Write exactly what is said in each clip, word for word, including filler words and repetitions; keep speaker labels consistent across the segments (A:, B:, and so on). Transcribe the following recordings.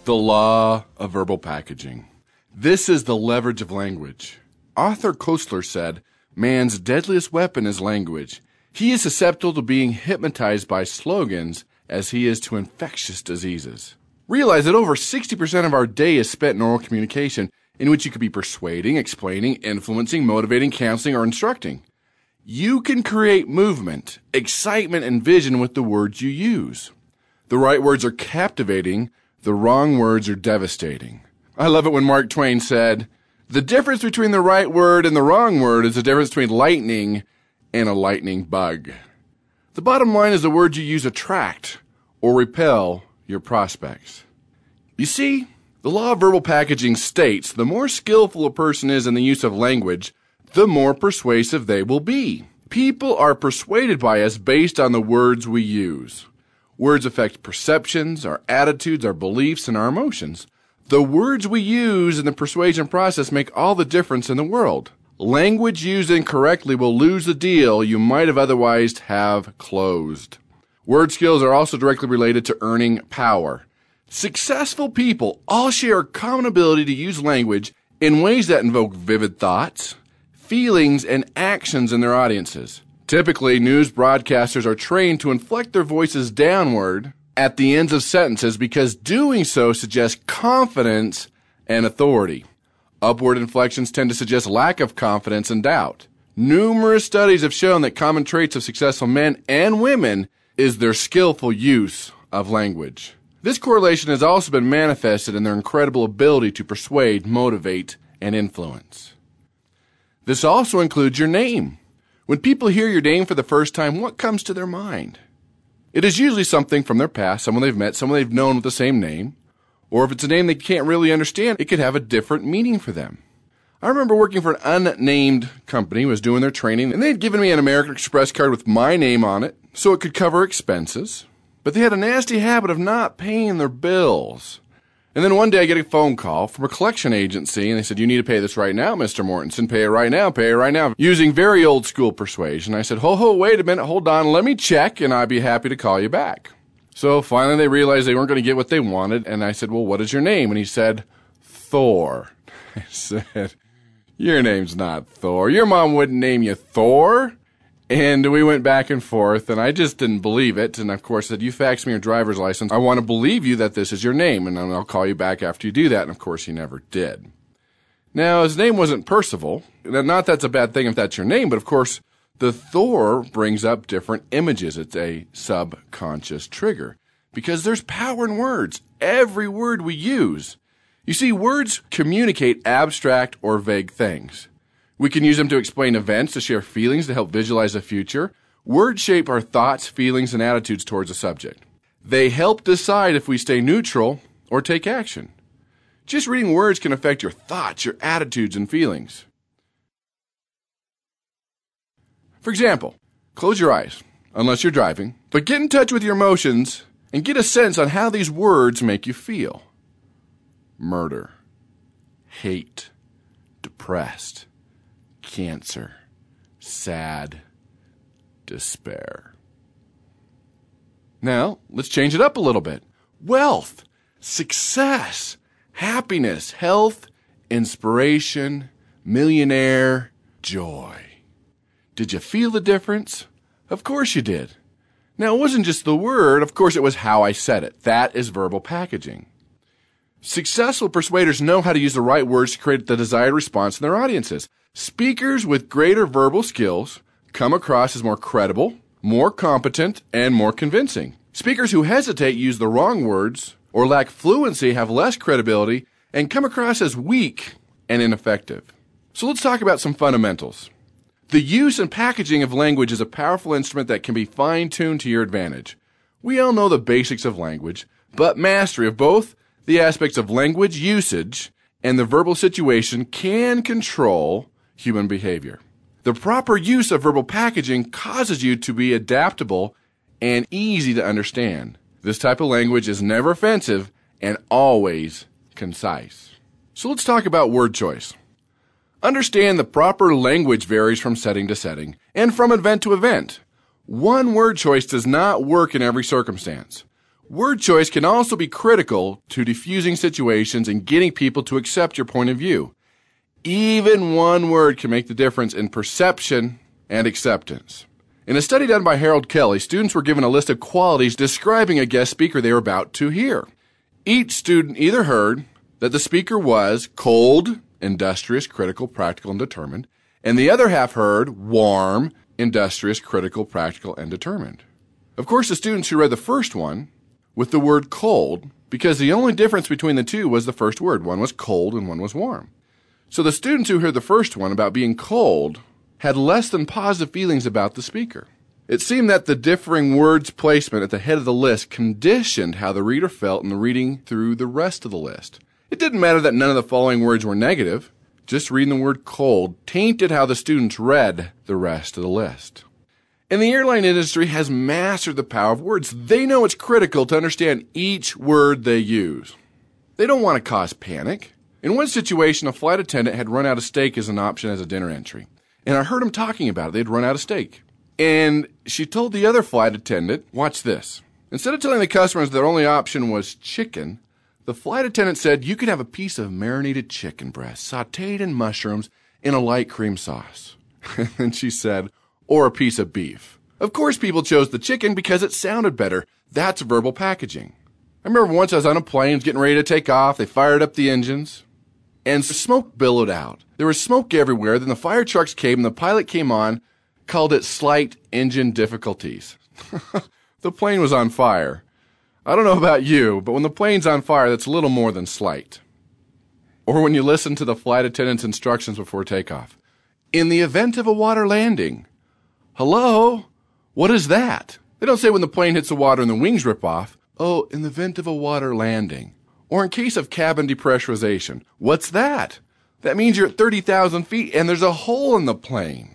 A: The law of verbal packaging. This is the leverage of language. Arthur Koestler said, "Man's deadliest weapon is language. He is susceptible to being hypnotized by slogans as he is to infectious diseases." Realize that over sixty percent of our day is spent in oral communication, in which you could be persuading, explaining, influencing, motivating, counseling, or instructing. You can create movement, excitement, and vision with the words you use. The right words are captivating. The wrong words are devastating. I love it when Mark Twain said, "The difference between the right word and the wrong word is the difference between lightning and a lightning bug." The bottom line is the words you use attract or repel your prospects. You see, the law of verbal packaging states the more skillful a person is in the use of language, the more persuasive they will be. People are persuaded by us based on the words we use. Words affect perceptions, our attitudes, our beliefs, and our emotions. The words we use in the persuasion process make all the difference in the world. Language used incorrectly will lose the deal you might have otherwise have closed. Word skills are also directly related to earning power. Successful people all share a common ability to use language in ways that invoke vivid thoughts, feelings, and actions in their audiences. Typically, news broadcasters are trained to inflect their voices downward at the ends of sentences because doing so suggests confidence and authority. Upward inflections tend to suggest lack of confidence and doubt. Numerous studies have shown that common traits of successful men and women is their skillful use of language. This correlation has also been manifested in their incredible ability to persuade, motivate, and influence. This also includes your name. When people hear your name for the first time, what comes to their mind? It is usually something from their past, someone they've met, someone they've known with the same name. Or if it's a name they can't really understand, it could have a different meaning for them. I remember working for an unnamed company, was doing their training, and they had given me an American Express card with my name on it so it could cover expenses. But they had a nasty habit of not paying their bills. And then one day I get a phone call from a collection agency, and they said, "You need to pay this right now, Mister Mortensen. Pay it right now, pay it right now." Using very old school persuasion, I said, ho, ho, wait a minute, hold on, let me check, and I'd be happy to call you back. So finally they realized they weren't going to get what they wanted, and I said, "Well, what is your name?" And he said, "Thor." I said, "Your name's not Thor. Your mom wouldn't name you Thor." And we went back and forth, and I just didn't believe it. And, of course, said, "You fax me your driver's license. I want to believe you that this is your name, and I'll call you back after you do that." And, of course, he never did. Now, his name wasn't Percival. Not that's a bad thing if that's your name, but, of course, the Thor brings up different images. It's a subconscious trigger because there's power in words, every word we use. You see, words communicate abstract or vague things. We can use them to explain events, to share feelings, to help visualize the future. Words shape our thoughts, feelings, and attitudes towards a subject. They help decide if we stay neutral or take action. Just reading words can affect your thoughts, your attitudes, and feelings. For example, close your eyes, unless you're driving, but get in touch with your emotions and get a sense on how these words make you feel. Murder, hate, depressed, cancer, sad, despair. Now, let's change it up a little bit. Wealth, success, happiness, health, inspiration, millionaire, joy. Did you feel the difference? Of course you did. Now, it wasn't just the word. Of course, it was how I said it. That is verbal packaging. Successful persuaders know how to use the right words to create the desired response in their audiences. Speakers with greater verbal skills come across as more credible, more competent, and more convincing. Speakers who hesitate, use the wrong words, or lack fluency have less credibility and come across as weak and ineffective. So let's talk about some fundamentals. The use and packaging of language is a powerful instrument that can be fine-tuned to your advantage. We all know the basics of language, but mastery of both the aspects of language usage and the verbal situation can control human behavior. The proper use of verbal packaging causes you to be adaptable and easy to understand. This type of language is never offensive and always concise. So let's talk about word choice. Understand the proper language varies from setting to setting and from event to event. One word choice does not work in every circumstance. Word choice can also be critical to diffusing situations and getting people to accept your point of view. Even one word can make the difference in perception and acceptance. In a study done by Harold Kelly, students were given a list of qualities describing a guest speaker they were about to hear. Each student either heard that the speaker was cold, industrious, critical, practical, and determined, and the other half heard warm, industrious, critical, practical, and determined. Of course, the students who read the first one with the word cold, because the only difference between the two was the first word. One was cold and one was warm. So the students who heard the first one about being cold had less than positive feelings about the speaker. It seemed that the differing words placement at the head of the list conditioned how the reader felt in the reading through the rest of the list. It didn't matter that none of the following words were negative. Just reading the word cold tainted how the students read the rest of the list. And the airline industry has mastered the power of words. They know it's critical to understand each word they use. They don't want to cause panic. In one situation, a flight attendant had run out of steak as an option as a dinner entry. And I heard him talking about it. They'd run out of steak. And she told the other flight attendant, watch this. Instead of telling the customers their only option was chicken, the flight attendant said you could have a piece of marinated chicken breast, sautéed in mushrooms, in a light cream sauce. And she said, or a piece of beef. Of course people chose the chicken because it sounded better. That's verbal packaging. I remember once I was on a plane getting ready to take off. They fired up the engines, and smoke billowed out. There was smoke everywhere. Then the fire trucks came, and the pilot came on, called it slight engine difficulties. The plane was on fire. I don't know about you, but when the plane's on fire, that's a little more than slight. Or when you listen to the flight attendant's instructions before takeoff. In the event of a water landing. Hello? What is that? They don't say when the plane hits the water and the wings rip off. Oh, in the event of a water landing. Or in case of cabin depressurization. What's that? That means you're at thirty thousand feet and there's a hole in the plane.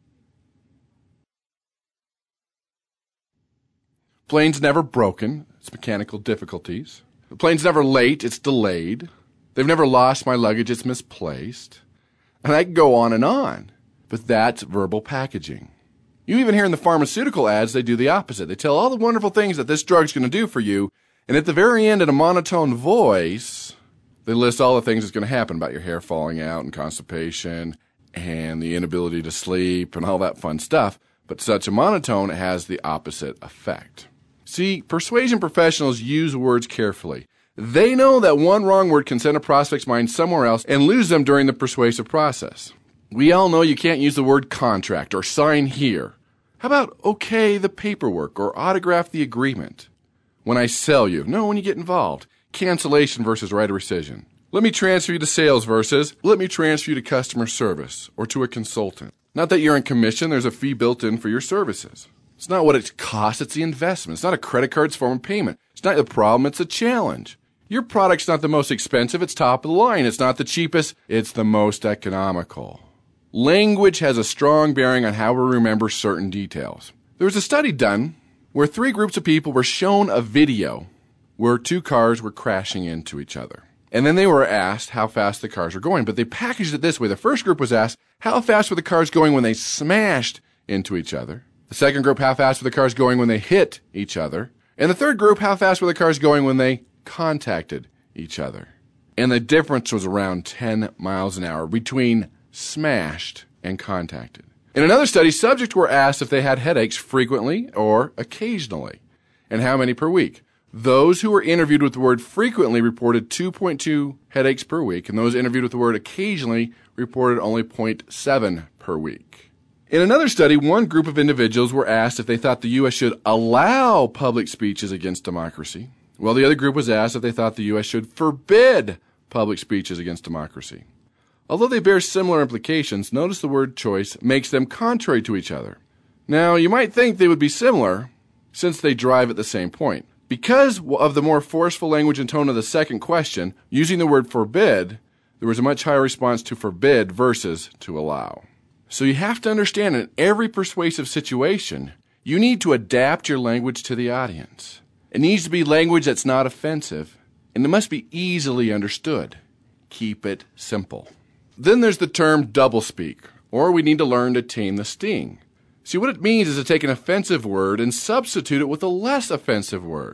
A: Plane's never broken. It's mechanical difficulties. The plane's never late. It's delayed. They've never lost my luggage. It's misplaced. And I can go on and on. But that's verbal packaging. You even hear in the pharmaceutical ads, they do the opposite. They tell all the wonderful things that this drug's going to do for you. And at the very end, in a monotone voice, they list all the things that's going to happen about your hair falling out and constipation and the inability to sleep and all that fun stuff. But such a monotone has the opposite effect. See, persuasion professionals use words carefully. They know that one wrong word can send a prospect's mind somewhere else and lose them during the persuasive process. We all know you can't use the word contract or sign here. How about okay the paperwork or autograph the agreement? When I sell you. No, when you get involved. Cancellation versus right of rescission. Let me transfer you to sales versus let me transfer you to customer service or to a consultant. Not that you're in commission, there's a fee built in for your services. It's not what it costs, it's the investment. It's not a credit card's form of payment. It's not the problem, it's a challenge. Your product's not the most expensive, it's top of the line. It's not the cheapest, it's the most economical. Language has a strong bearing on how we remember certain details. There was a study done where three groups of people were shown a video where two cars were crashing into each other. And then they were asked how fast the cars were going, but they packaged it this way. The first group was asked, how fast were the cars going when they smashed into each other? The second group, how fast were the cars going when they hit each other? And the third group, how fast were the cars going when they contacted each other? And the difference was around ten miles an hour between smashed and contacted. In another study, subjects were asked if they had headaches frequently or occasionally, and how many per week. Those who were interviewed with the word frequently reported two point two headaches per week, and those interviewed with the word occasionally reported only zero point seven per week. In another study, one group of individuals were asked if they thought the U S should allow public speeches against democracy, while the other group was asked if they thought the U S should forbid public speeches against democracy. Although they bear similar implications, notice the word choice makes them contrary to each other. Now, you might think they would be similar since they drive at the same point. Because of the more forceful language and tone of the second question, using the word forbid, there was a much higher response to forbid versus to allow. So you have to understand in every persuasive situation, you need to adapt your language to the audience. It needs to be language that's not offensive, and it must be easily understood. Keep it simple. Then there's the term doublespeak, or we need to learn to tame the sting. See, what it means is to take an offensive word and substitute it with a less offensive word.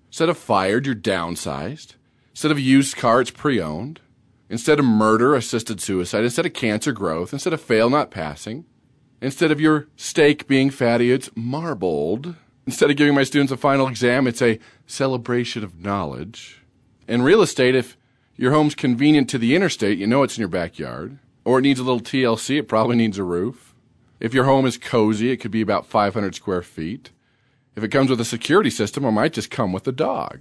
A: Instead of fired, you're downsized. Instead of used car, it's pre-owned. Instead of murder, assisted suicide. Instead of cancer, growth. Instead of fail, not passing. Instead of your steak being fatty, it's marbled. Instead of giving my students a final exam, it's a celebration of knowledge. In real estate, if your home's convenient to the interstate, you know it's in your backyard. Or it needs a little T L C, it probably needs a roof. If your home is cozy, it could be about five hundred square feet. If it comes with a security system, it might just come with a dog.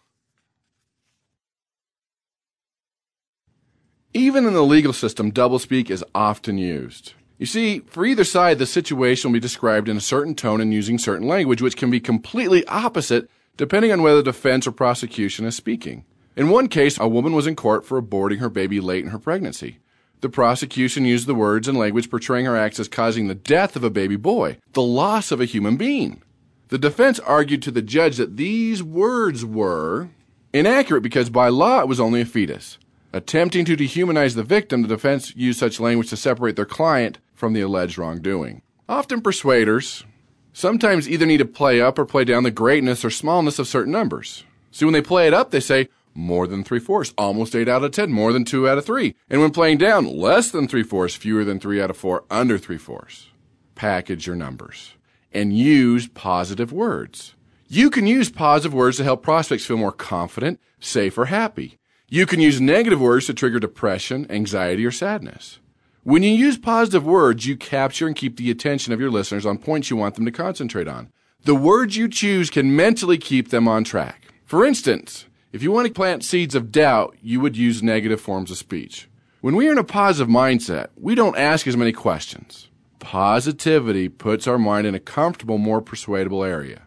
A: Even in the legal system, doublespeak is often used. You see, for either side, the situation will be described in a certain tone and using certain language, which can be completely opposite depending on whether defense or prosecution is speaking. In one case, a woman was in court for aborting her baby late in her pregnancy. The prosecution used the words and language portraying her acts as causing the death of a baby boy, the loss of a human being. The defense argued to the judge that these words were inaccurate because by law it was only a fetus. Attempting to dehumanize the victim, the defense used such language to separate their client from the alleged wrongdoing. Often persuaders sometimes either need to play up or play down the greatness or smallness of certain numbers. See, when they play it up, they say more than three-fourths, almost eight out of ten, more than two out of three. And when playing down, less than three-fourths, fewer than three out of four, under three-fourths. Package your numbers and use positive words. You can use positive words to help prospects feel more confident, safe, or happy. You can use negative words to trigger depression, anxiety, or sadness. When you use positive words, you capture and keep the attention of your listeners on points you want them to concentrate on. The words you choose can mentally keep them on track. For instance, if you want to plant seeds of doubt, you would use negative forms of speech. When we are in a positive mindset, we don't ask as many questions. Positivity puts our mind in a comfortable, more persuadable area.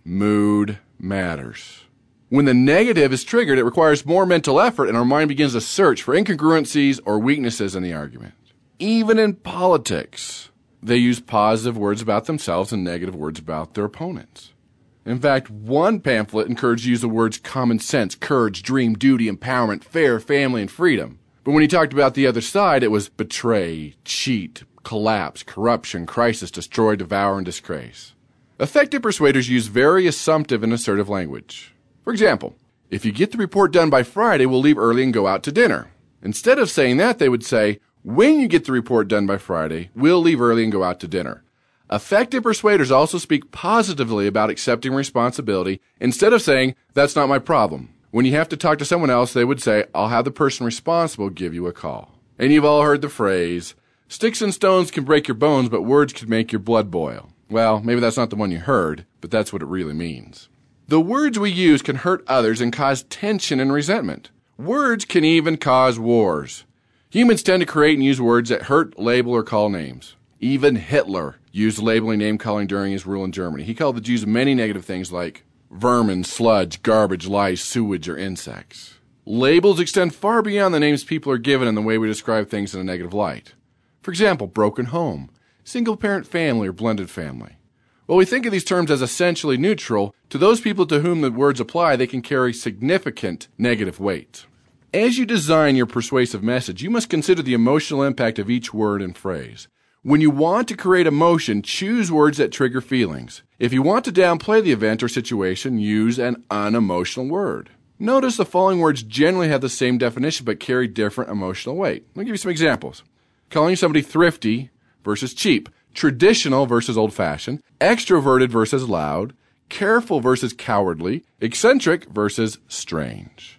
A: Mood matters. When the negative is triggered, it requires more mental effort and our mind begins to search for incongruencies or weaknesses in the argument. Even in politics, they use positive words about themselves and negative words about their opponents. In fact, one pamphlet encouraged use of words common sense, courage, dream, duty, empowerment, fair, family, and freedom. But when he talked about the other side, it was betray, cheat, collapse, corruption, crisis, destroy, devour, and disgrace. Effective persuaders use very assumptive and assertive language. For example, if you get the report done by Friday, we'll leave early and go out to dinner. Instead of saying that, they would say, when you get the report done by Friday, we'll leave early and go out to dinner. Effective persuaders also speak positively about accepting responsibility instead of saying, that's not my problem. When you have to talk to someone else, they would say, I'll have the person responsible give you a call. And you've all heard the phrase, sticks and stones can break your bones, but words can make your blood boil. Well, maybe that's not the one you heard, but that's what it really means. The words we use can hurt others and cause tension and resentment. Words can even cause wars. Humans tend to create and use words that hurt, label, or call names. Even Hitler used labeling name-calling during his rule in Germany. He called the Jews many negative things like vermin, sludge, garbage, lice, sewage, or insects. Labels extend far beyond the names people are given and the way we describe things in a negative light. For example, broken home, single-parent family, or blended family. While we think of these terms as essentially neutral, to those people to whom the words apply, they can carry significant negative weight. As you design your persuasive message, you must consider the emotional impact of each word and phrase. When you want to create emotion, choose words that trigger feelings. If you want to downplay the event or situation, use an unemotional word. Notice the following words generally have the same definition but carry different emotional weight. Let me give you some examples. Calling somebody thrifty versus cheap, traditional versus old-fashioned, extroverted versus loud, careful versus cowardly, eccentric versus strange.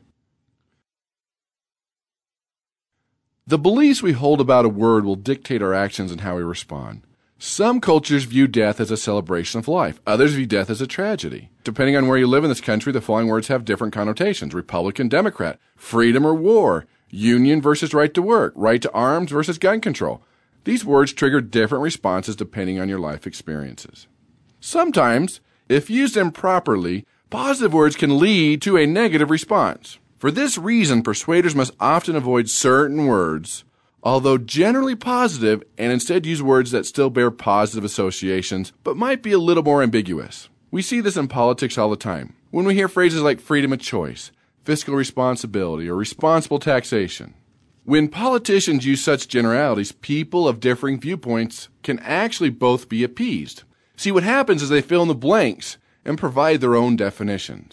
A: The beliefs we hold about a word will dictate our actions and how we respond. Some cultures view death as a celebration of life. Others view death as a tragedy. Depending on where you live in this country, the following words have different connotations. Republican, Democrat, freedom or war, union versus right to work, right to arms versus gun control. These words trigger different responses depending on your life experiences. Sometimes, if used improperly, positive words can lead to a negative response. For this reason, persuaders must often avoid certain words, although generally positive, and instead use words that still bear positive associations, but might be a little more ambiguous. We see this in politics all the time. When we hear phrases like freedom of choice, fiscal responsibility, or responsible taxation. When politicians use such generalities, people of differing viewpoints can actually both be appeased. See, what happens is they fill in the blanks and provide their own definitions.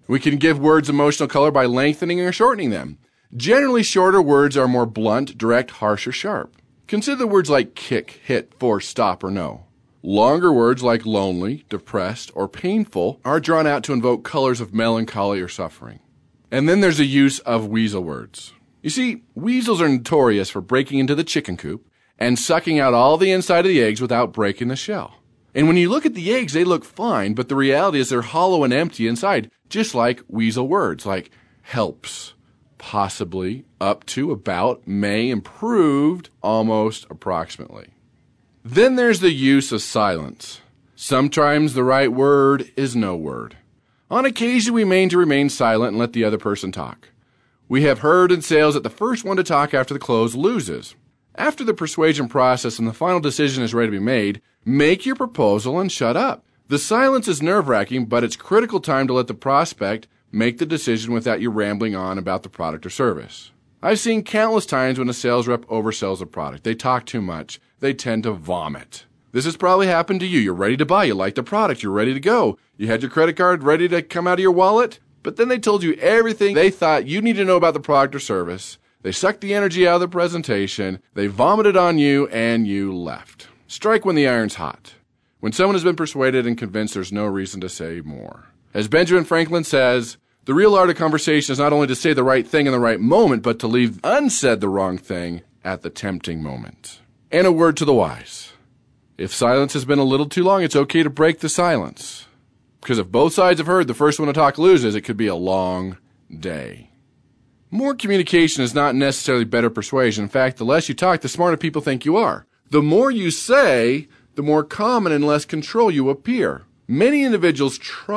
A: We can give words emotional color by lengthening or shortening them. Generally, shorter words are more blunt, direct, harsh, or sharp. Consider the words like kick, hit, force, stop, or no. Longer words like lonely, depressed, or painful are drawn out to invoke colors of melancholy or suffering. And then there's the use of weasel words. You see, weasels are notorious for breaking into the chicken coop and sucking out all the inside of the eggs without breaking the shell. And when you look at the eggs, they look fine, but the reality is they're hollow and empty inside, just like weasel words like helps, possibly, up to, about, may, improved, almost, approximately. Then there's the use of silence. Sometimes the right word is no word. On occasion, we mean to remain silent and let the other person talk. We have heard in sales that the first one to talk after the close loses. After the persuasion process and the final decision is ready to be made, make your proposal and shut up. The silence is nerve-wracking, but it's critical time to let the prospect make the decision without you rambling on about the product or service. I've seen countless times when a sales rep oversells a product. They talk too much. They tend to vomit. This has probably happened to you. You're ready to buy. You like the product. You're ready to go. You had your credit card ready to come out of your wallet, but then they told you everything they thought you needed to know about the product or service. They sucked the energy out of the presentation. They vomited on you, and you left. Strike when the iron's hot. When someone has been persuaded and convinced, there's no reason to say more. As Benjamin Franklin says, the real art of conversation is not only to say the right thing in the right moment, but to leave unsaid the wrong thing at the tempting moment. And a word to the wise. If silence has been a little too long, it's okay to break the silence. Because if both sides have heard the first one to talk loses, it could be a long day. More communication is not necessarily better persuasion. In fact, the less you talk, the smarter people think you are. The more you say, the more common and less control you appear. Many individuals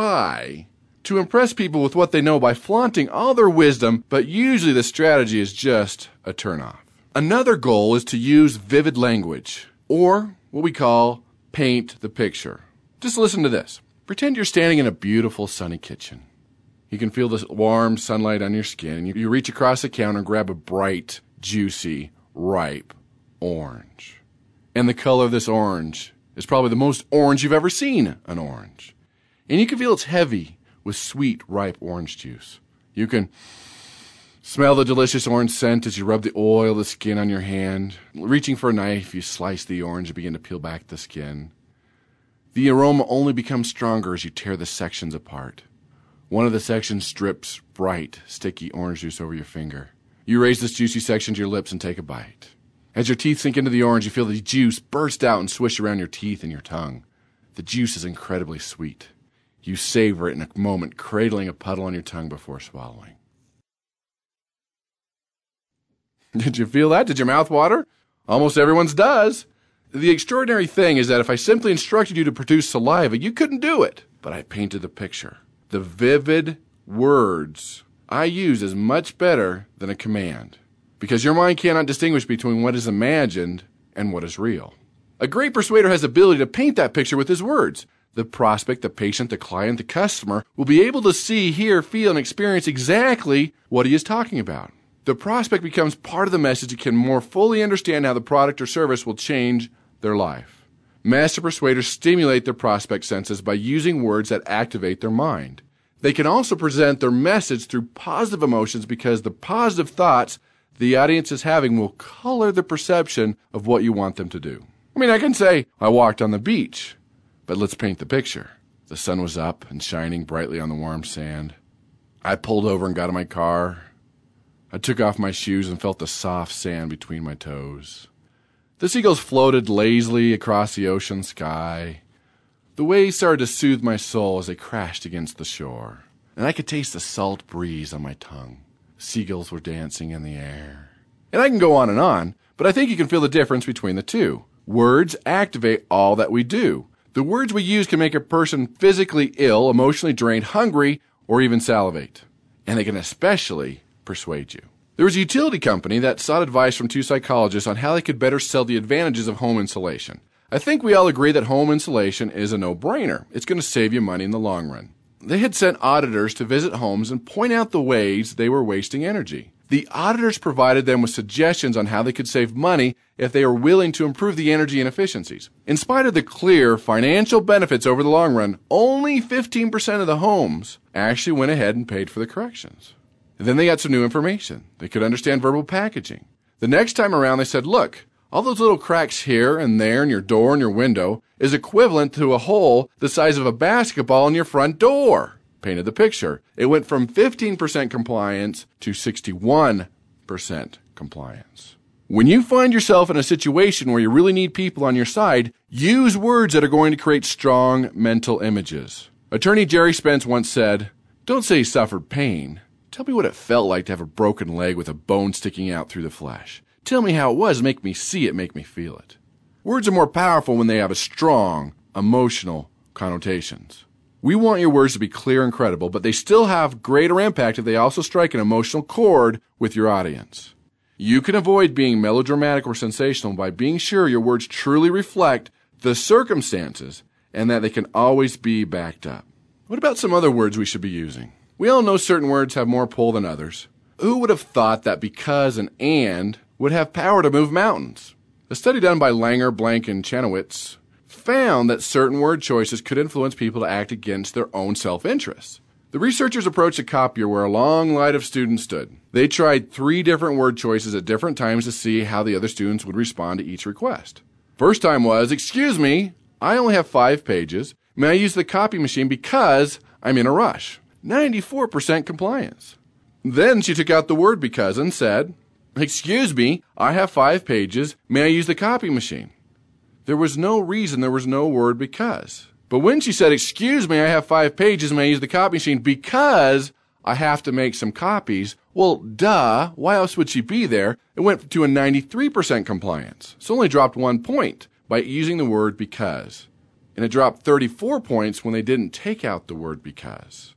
A: try to impress people with what they know by flaunting all their wisdom, but usually the strategy is just a turnoff. Another goal is to use vivid language, or what we call paint the picture. Just listen to this. Pretend you're standing in a beautiful sunny kitchen. You can feel the warm sunlight on your skin, and you, you reach across the counter and grab a bright, juicy, ripe orange. And the color of this orange is probably the most orange you've ever seen an orange. And you can feel it's heavy with sweet, ripe orange juice. You can smell the delicious orange scent as you rub the oil of the skin on your hand. Reaching for a knife, you slice the orange and begin to peel back the skin. The aroma only becomes stronger as you tear the sections apart. One of the sections drips bright, sticky orange juice over your finger. You raise this juicy section to your lips and take a bite. As your teeth sink into the orange, you feel the juice burst out and swish around your teeth and your tongue. The juice is incredibly sweet. You savor it in a moment, cradling a puddle on your tongue before swallowing. Did you feel that? Did your mouth water? Almost everyone's does. The extraordinary thing is that if I simply instructed you to produce saliva, you couldn't do it. But I painted the picture. The vivid words I use is much better than a command, because your mind cannot distinguish between what is imagined and what is real. A great persuader has the ability to paint that picture with his words. The prospect, the patient, the client, the customer will be able to see, hear, feel, and experience exactly what he is talking about. The prospect becomes part of the message and can more fully understand how the product or service will change their life. Master persuaders stimulate their prospect senses by using words that activate their mind. They can also present their message through positive emotions because the positive thoughts the audience is having will color the perception of what you want them to do. I mean, I can say, I walked on the beach, but let's paint the picture. The sun was up and shining brightly on the warm sand. I pulled over and got in my car. I took off my shoes and felt the soft sand between my toes. The seagulls floated lazily across the ocean sky. The waves started to soothe my soul as they crashed against the shore, and I could taste the salt breeze on my tongue. Seagulls were dancing in the air. And I can go on and on, but I think you can feel the difference between the two. Words activate all that we do. The words we use can make a person physically ill, emotionally drained, hungry, or even salivate. And they can especially persuade you. There was a utility company that sought advice from two psychologists on how they could better sell the advantages of home insulation. I think we all agree that home insulation is a no-brainer. It's going to save you money in the long run. They had sent auditors to visit homes and point out the ways they were wasting energy. The auditors provided them with suggestions on how they could save money if they were willing to improve the energy and efficiencies. In spite of the clear financial benefits over the long run, only fifteen percent of the homes actually went ahead and paid for the corrections. And then they got some new information. They could understand verbal packaging. The next time around, they said, look, all those little cracks here and there in your door and your window is equivalent to a hole the size of a basketball in your front door. Painted the picture. It went from fifteen percent compliance to sixty-one percent compliance. When you find yourself in a situation where you really need people on your side, use words that are going to create strong mental images. Attorney Jerry Spence once said, don't say you suffered pain. Tell me what it felt like to have a broken leg with a bone sticking out through the flesh. Tell me how it was. Make me see it. Make me feel it. Words are more powerful when they have a strong, emotional connotations. We want your words to be clear and credible, but they still have greater impact if they also strike an emotional chord with your audience. You can avoid being melodramatic or sensational by being sure your words truly reflect the circumstances and that they can always be backed up. What about some other words we should be using? We all know certain words have more pull than others. Who would have thought that because and and would have power to move mountains? A study done by Langer, Blank, and Chanowitz found that certain word choices could influence people to act against their own self-interests. The researchers approached a copier where a long line of students stood. They tried three different word choices at different times to see how the other students would respond to each request. First time was, excuse me, I only have five pages. May I use the copy machine because I'm in a rush? ninety-four percent compliance. Then she took out the word because and said, excuse me, I have five pages. May I use the copy machine? There was no reason, there was no word because. But when she said, excuse me, I have five pages, may I use the copy machine because I have to make some copies? Well, duh, why else would she be there? It went to a ninety-three percent compliance. So only dropped one point by using the word because. And it dropped thirty-four points when they didn't take out the word because.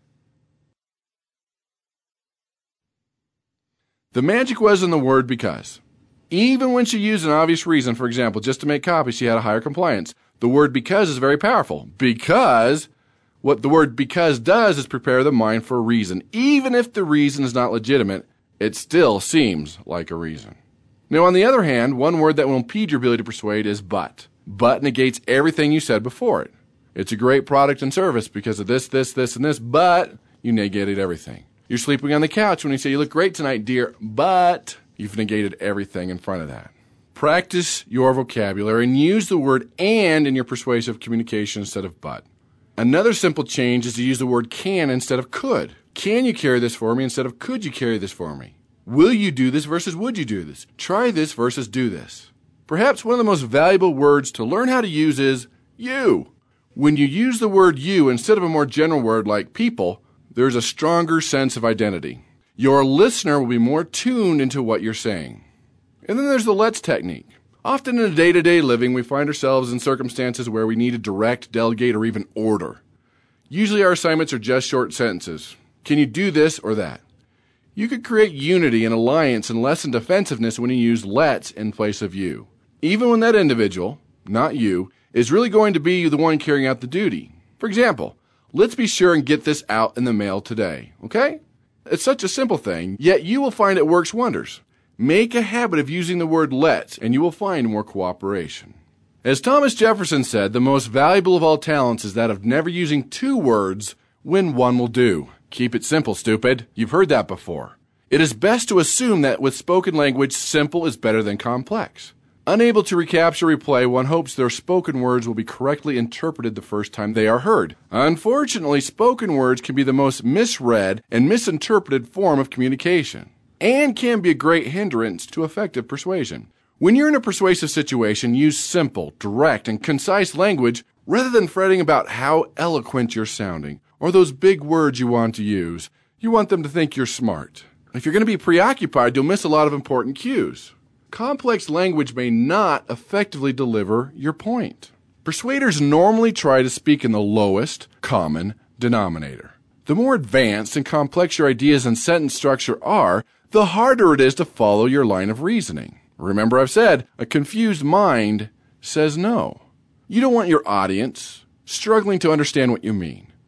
A: The magic was in the word because. Even when she used an obvious reason, for example, just to make copies, she had a higher compliance. The word because is very powerful. Because, what the word because does is prepare the mind for a reason. Even if the reason is not legitimate, it still seems like a reason. Now, on the other hand, one word that will impede your ability to persuade is but. But negates everything you said before it. It's a great product and service because of this, this, this, and this, but you negated everything. You're sleeping on the couch when you say, you look great tonight, dear, but you've negated everything in front of that. Practice your vocabulary and use the word and in your persuasive communication instead of but. Another simple change is to use the word can instead of could. Can you carry this for me instead of could you carry this for me? Will you do this versus would you do this? Try this versus do this. Perhaps one of the most valuable words to learn how to use is you. When you use the word you instead of a more general word like people, there's a stronger sense of identity. Your listener will be more tuned into what you're saying. And then there's the let's technique. Often in day-to-day living, we find ourselves in circumstances where we need to direct, delegate, or even order. Usually our assignments are just short sentences. Can you do this or that? You could create unity and alliance and lessen defensiveness when you use let's in place of you. Even when that individual, not you, is really going to be the one carrying out the duty. For example, let's be sure and get this out in the mail today, okay? It's such a simple thing, yet you will find it works wonders. Make a habit of using the word let's, and you will find more cooperation. As Thomas Jefferson said, the most valuable of all talents is that of never using two words when one will do. Keep it simple, stupid. You've heard that before. It is best to assume that with spoken language, simple is better than complex. Unable to recapture replay, one hopes their spoken words will be correctly interpreted the first time they are heard. Unfortunately, spoken words can be the most misread and misinterpreted form of communication, and can be a great hindrance to effective persuasion. When you're in a persuasive situation, use simple, direct, and concise language rather than fretting about how eloquent you're sounding or those big words you want to use. You want them to think you're smart. If you're going to be preoccupied, you'll miss a lot of important cues. Complex language may not effectively deliver your point. Persuaders normally try to speak in the lowest common denominator. The more advanced and complex your ideas and sentence structure are, the harder it is to follow your line of reasoning. Remember I've said, a confused mind says no. You don't want your audience struggling to understand what you mean.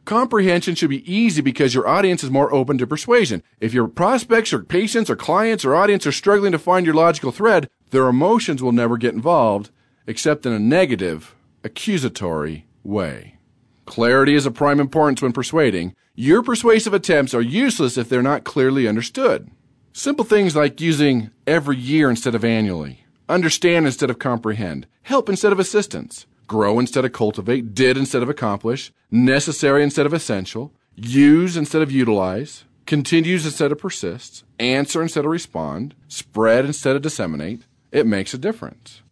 A: Comprehension should be easy because your audience is more open to persuasion. If your prospects or patients or clients or audience are struggling to find your logical thread, their emotions will never get involved, except in a negative, accusatory way. Clarity is of prime importance when persuading. Your persuasive attempts are useless if they're not clearly understood. Simple things like using every year instead of annually, understand instead of comprehend, help instead of assistance, grow instead of cultivate, did instead of accomplish, necessary instead of essential, use instead of utilize, continues instead of persists, answer instead of respond, spread instead of disseminate. It makes a difference.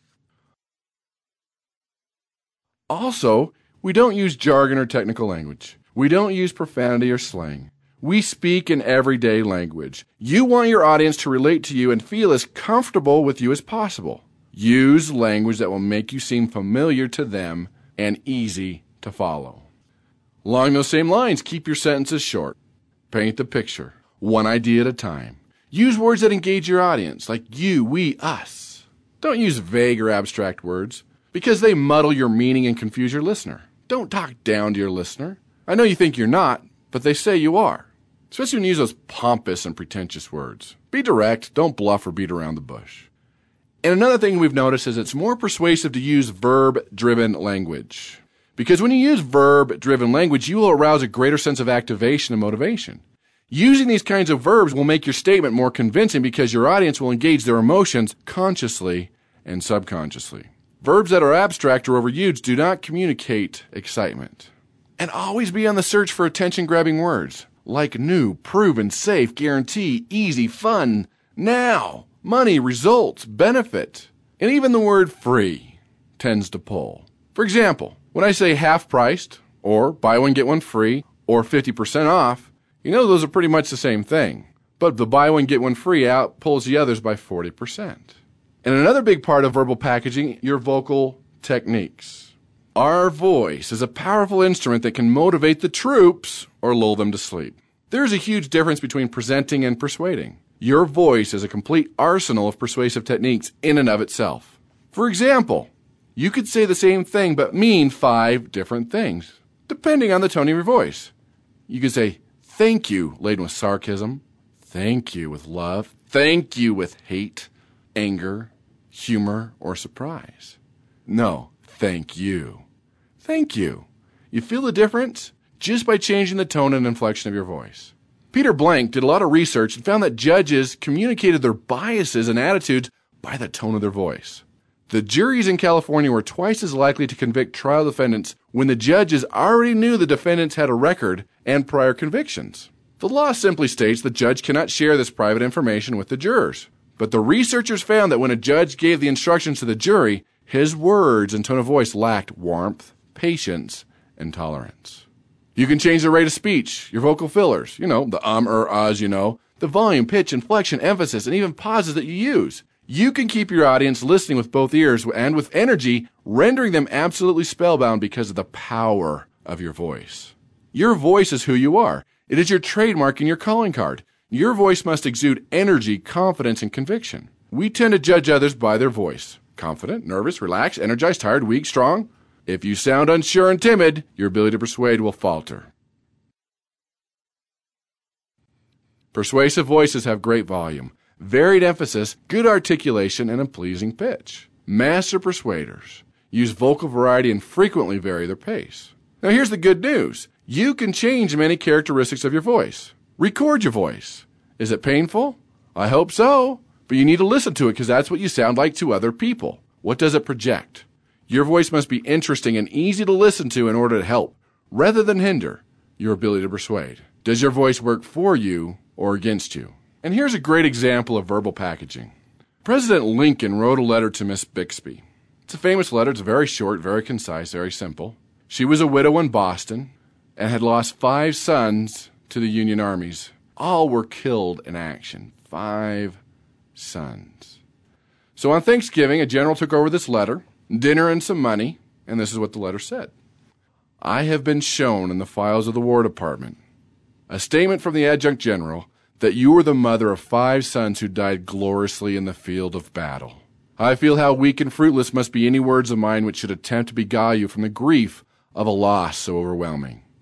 A: Also, we don't use jargon or technical language. We don't use profanity or slang. We speak in everyday language. You want your audience to relate to you and feel as comfortable with you as possible. Use language that will make you seem familiar to them and easy to follow. Along those same lines, keep your sentences short. Paint the picture, one idea at a time. Use words that engage your audience, like you, we, us. Don't use vague or abstract words, because they muddle your meaning and confuse your listener. Don't talk down to your listener. I know you think you're not, but they say you are. Especially when you use those pompous and pretentious words. Be direct, don't bluff or beat around the bush. And another thing we've noticed is it's more persuasive to use verb-driven language. Because when you use verb-driven language, you will arouse a greater sense of activation and motivation. Using these kinds of verbs will make your statement more convincing because your audience will engage their emotions consciously and subconsciously. Verbs that are abstract or overused do not communicate excitement. And always be on the search for attention-grabbing words like new, proven, safe, guarantee, easy, fun, now, money, results, benefit, and even the word free tends to pull. For example, when I say half-priced, or buy one, get one free, or fifty percent off, you know those are pretty much the same thing. But the buy one, get one free out pulls the others by forty percent. And another big part of verbal packaging, your vocal techniques. Our voice is a powerful instrument that can motivate the troops or lull them to sleep. There's a huge difference between presenting and persuading. Your voice is a complete arsenal of persuasive techniques in and of itself. For example, you could say the same thing but mean five different things, depending on the tone of your voice. You could say, thank you, laden with sarcasm, thank you with love, thank you with hate, anger, humor, or surprise. No, thank you. Thank you. You feel the difference? Just by changing the tone and inflection of your voice. Peter Blank did a lot of research and found that judges communicated their biases and attitudes by the tone of their voice. The juries in California were twice as likely to convict trial defendants when the judges already knew the defendants had a record and prior convictions. The law simply states the judge cannot share this private information with the jurors. But the researchers found that when a judge gave the instructions to the jury, his words and tone of voice lacked warmth, patience, and tolerance. You can change the rate of speech, your vocal fillers, you know, the um, er, uhs, you know, the volume, pitch, inflection, emphasis, and even pauses that you use. You can keep your audience listening with both ears and with energy, rendering them absolutely spellbound because of the power of your voice. Your voice is who you are. It is your trademark and your calling card. Your voice must exude energy, confidence, and conviction. We tend to judge others by their voice. Confident, nervous, relaxed, energized, tired, weak, strong. If you sound unsure and timid, your ability to persuade will falter. Persuasive voices have great volume, varied emphasis, good articulation, and a pleasing pitch. Master persuaders use vocal variety and frequently vary their pace. Now here's the good news. You can change many characteristics of your voice. Record your voice. Is it painful? I hope so. But you need to listen to it because that's what you sound like to other people. What does it project? Your voice must be interesting and easy to listen to in order to help, rather than hinder, your ability to persuade. Does your voice work for you or against you? And here's a great example of verbal packaging. President Lincoln wrote a letter to Miss Bixby. It's a famous letter. It's very short, very concise, very simple. She was a widow in Boston and had lost five sons to the Union armies. All were killed in action. Five sons. So on Thanksgiving, a general took over this letter, dinner and some money, and this is what the letter said. I have been shown in the files of the War Department a statement from the adjutant general that you were the mother of five sons who died gloriously in the field of battle. I feel how weak and fruitless must be any words of mine which should attempt to beguile you from the grief of a loss so overwhelming.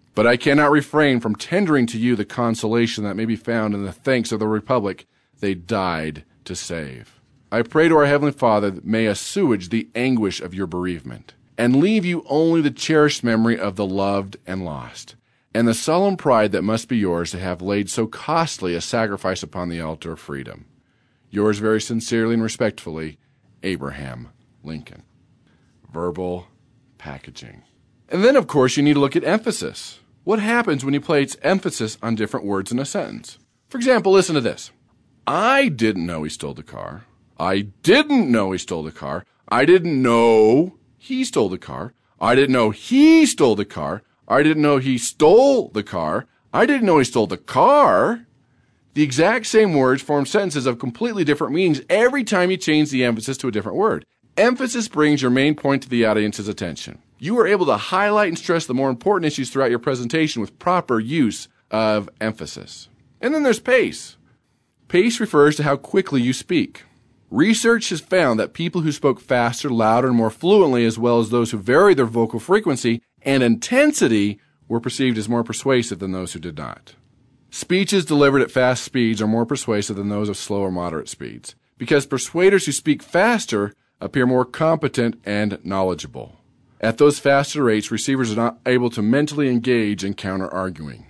A: But I cannot refrain from tendering to you the consolation that may be found in the thanks of the Republic they died to save. I pray to our Heavenly Father that may assuage the anguish of your bereavement, and leave you only the cherished memory of the loved and lost, and the solemn pride that must be yours to have laid so costly a sacrifice upon the altar of freedom. Yours very sincerely and respectfully, Abraham Lincoln. Verbal packaging. And then, of course, you need to look at emphasis. What happens when you place emphasis on different words in a sentence? For example, listen to this. I didn't know he stole the car. I didn't know he stole the car. I didn't know he stole the car. I didn't know he stole the car. I didn't know he stole the car. I didn't know he stole the car. The exact same words form sentences of completely different meanings every time you change the emphasis to a different word. Emphasis brings your main point to the audience's attention. You are able to highlight and stress the more important issues throughout your presentation with proper use of emphasis. And then there's pace. Pace refers to how quickly you speak. Research has found that people who spoke faster, louder, and more fluently, as well as those who varied their vocal frequency and intensity, were perceived as more persuasive than those who did not. Speeches delivered at fast speeds are more persuasive than those of slow or moderate speeds, because persuaders who speak faster appear more competent and knowledgeable. At those faster rates, receivers are not able to mentally engage in counter-arguing.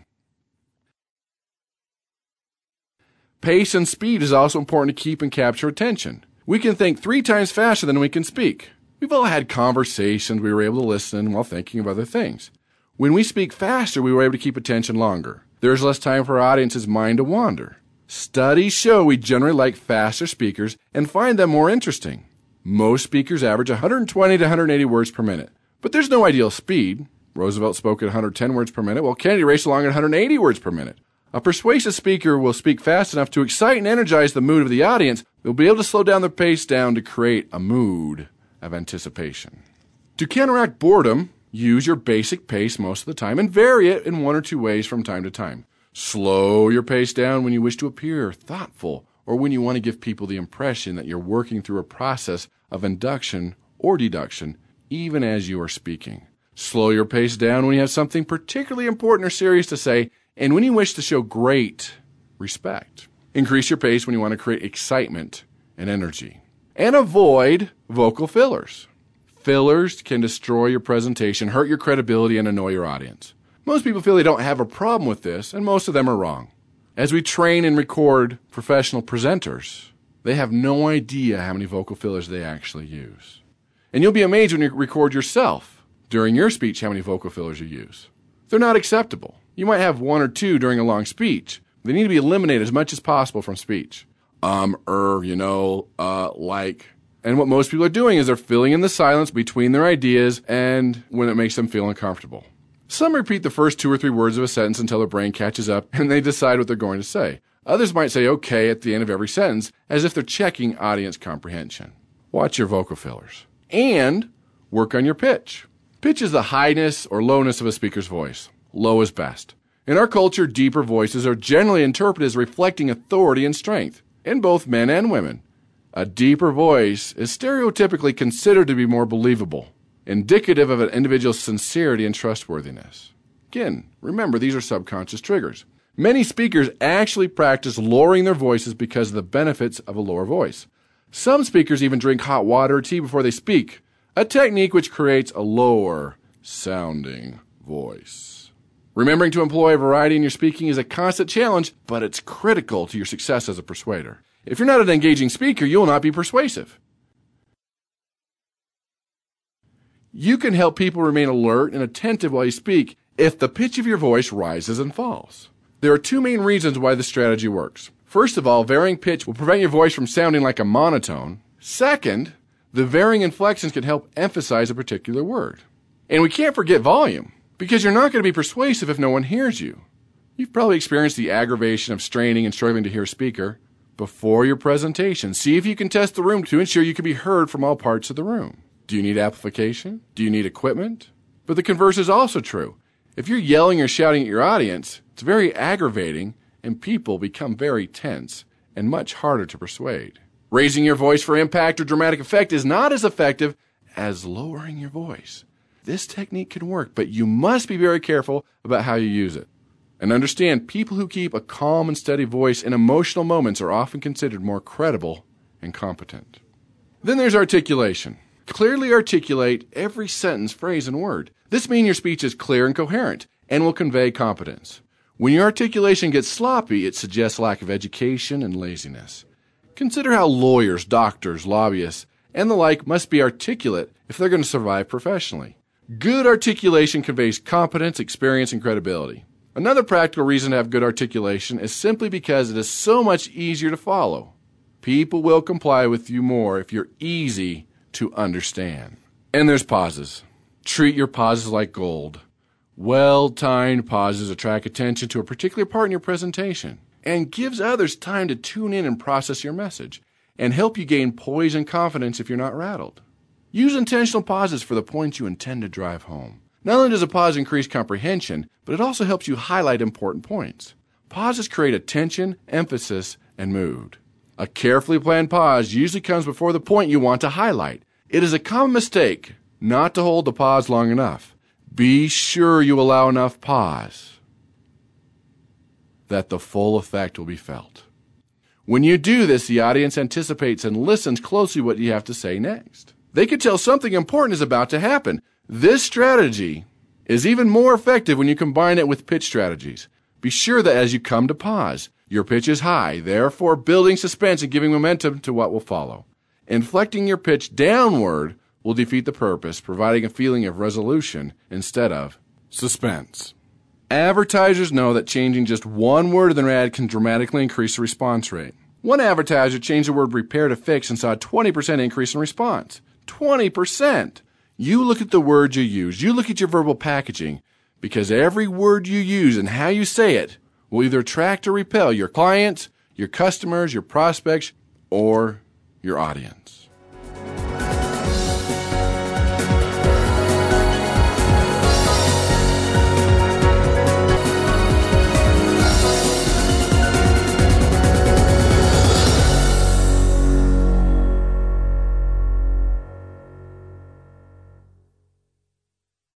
A: Pace and speed is also important to keep and capture attention. We can think three times faster than we can speak. We've all had conversations we were able to listen while thinking of other things. When we speak faster, we were able to keep attention longer. There's less time for our audience's mind to wander. Studies show we generally like faster speakers and find them more interesting. Most speakers average one hundred twenty to one hundred eighty words per minute. But there's no ideal speed. Roosevelt spoke at one hundred ten words per minute, while Kennedy raced along at one hundred eighty words per minute. A persuasive speaker will speak fast enough to excite and energize the mood of the audience. They'll be able to slow down their pace down to create a mood of anticipation. To counteract boredom, use your basic pace most of the time and vary it in one or two ways from time to time. Slow your pace down when you wish to appear thoughtful or when you want to give people the impression that you're working through a process of induction or deduction, even as you are speaking. Slow your pace down when you have something particularly important or serious to say, and when you wish to show great respect. Increase your pace when you want to create excitement and energy. And avoid vocal fillers. Fillers can destroy your presentation, hurt your credibility, and annoy your audience. Most people feel they don't have a problem with this, and most of them are wrong. As we train and record professional presenters, they have no idea how many vocal fillers they actually use. And you'll be amazed when you record yourself during your speech how many vocal fillers you use. They're not acceptable. You might have one or two during a long speech. They need to be eliminated as much as possible from speech. Um, er, you know, uh, like. And what most people are doing is they're filling in the silence between their ideas and when it makes them feel uncomfortable. Some repeat the first two or three words of a sentence until their brain catches up and they decide what they're going to say. Others might say okay at the end of every sentence as if they're checking audience comprehension. Watch your vocal fillers. And work on your pitch. Pitch is the highness or lowness of a speaker's voice. Low is best. In our culture, deeper voices are generally interpreted as reflecting authority and strength in both men and women. A deeper voice is stereotypically considered to be more believable, indicative of an individual's sincerity and trustworthiness. Again, remember, these are subconscious triggers. Many speakers actually practice lowering their voices because of the benefits of a lower voice. Some speakers even drink hot water or tea before they speak, a technique which creates a lower sounding voice. Remembering to employ variety in your speaking is a constant challenge, but it's critical to your success as a persuader. If you're not an engaging speaker, you will not be persuasive. You can help people remain alert and attentive while you speak if the pitch of your voice rises and falls. There are two main reasons why this strategy works. First of all, varying pitch will prevent your voice from sounding like a monotone. Second, the varying inflections can help emphasize a particular word. And we can't forget volume, because you're not going to be persuasive if no one hears you. You've probably experienced the aggravation of straining and struggling to hear a speaker. Before your presentation, see if you can test the room to ensure you can be heard from all parts of the room. Do you need amplification? Do you need equipment? But the converse is also true. If you're yelling or shouting at your audience, it's very aggravating and people become very tense and much harder to persuade. Raising your voice for impact or dramatic effect is not as effective as lowering your voice. This technique can work, but you must be very careful about how you use it. And understand, people who keep a calm and steady voice in emotional moments are often considered more credible and competent. Then there's articulation. Clearly articulate every sentence, phrase, and word. This means your speech is clear and coherent and will convey competence. When your articulation gets sloppy, it suggests lack of education and laziness. Consider how lawyers, doctors, lobbyists, and the like must be articulate if they're going to survive professionally. Good articulation conveys competence, experience, and credibility. Another practical reason to have good articulation is simply because it is so much easier to follow. People will comply with you more if you're easy to understand. And there's pauses. Treat your pauses like gold. Well-timed pauses attract attention to a particular part in your presentation and gives others time to tune in and process your message and help you gain poise and confidence if you're not rattled. Use intentional pauses for the points you intend to drive home. Not only does a pause increase comprehension, but it also helps you highlight important points. Pauses create attention, emphasis, and mood. A carefully planned pause usually comes before the point you want to highlight. It is a common mistake not to hold the pause long enough. Be sure you allow enough pause that the full effect will be felt. When you do this, the audience anticipates and listens closely what you have to say next. They can tell something important is about to happen. This strategy is even more effective when you combine it with pitch strategies. Be sure that as you come to pause, your pitch is high, therefore building suspense and giving momentum to what will follow. Inflecting your pitch downward will defeat the purpose, providing a feeling of resolution instead of suspense. Advertisers know that changing just one word in their ad can dramatically increase the response rate. One advertiser changed the word repair to fix and saw a twenty percent increase in response. twenty percent! You look at the words you use. You look at your verbal packaging, because every word you use and how you say it will either attract or repel your clients, your customers, your prospects, or your audience.